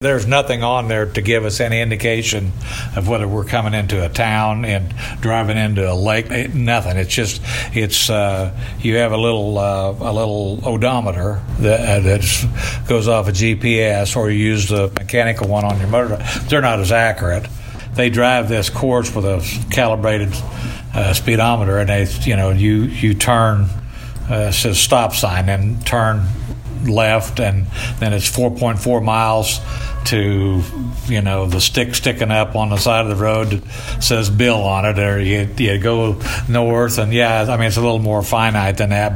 There's nothing on there to give us any indication of whether we're coming into a town and driving into a lake. Nothing. It's just you have a little odometer that goes off a GPS, or you use the mechanical one on your motor. They're not as accurate. They drive this course with a calibrated speedometer, and you turn. It says stop sign, and turn left, and then it's 4.4 miles to the stick sticking up on the side of the road that says Bill on it, or you go north, and it's a little more finite than that.